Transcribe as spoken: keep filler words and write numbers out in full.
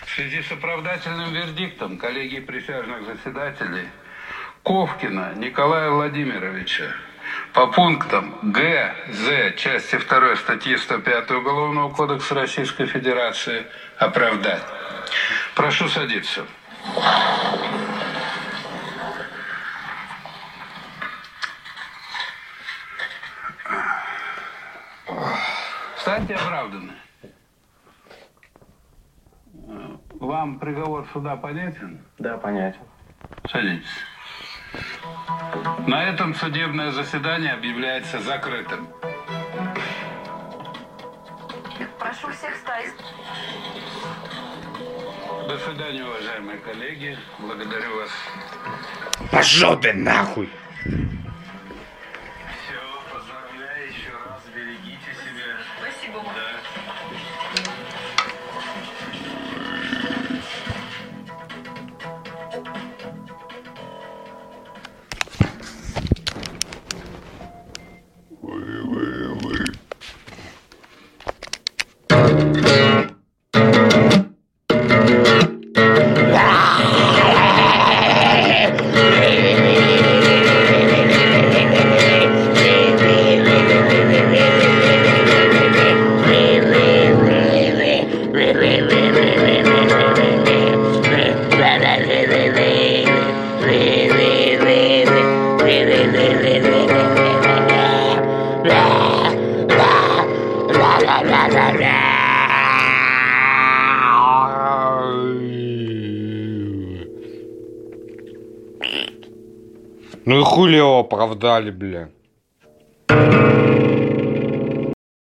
В связи с оправдательным вердиктом коллегии присяжных заседателей Ковкина Николая Владимировича по пунктам Г, З части второй статьи сто пять Уголовного кодекса Российской Федерации оправдать. Прошу садиться. Станьте оправданы. Вам приговор суда понятен? Да, понятен. Садитесь. На этом судебное заседание объявляется закрытым. Прошу всех встать. До свидания, уважаемые коллеги. Благодарю вас. Пошел ты нахуй! Все, поздравляю еще раз. Берегите себя. Спасибо. Да. Ну и хули его оправдали, бля.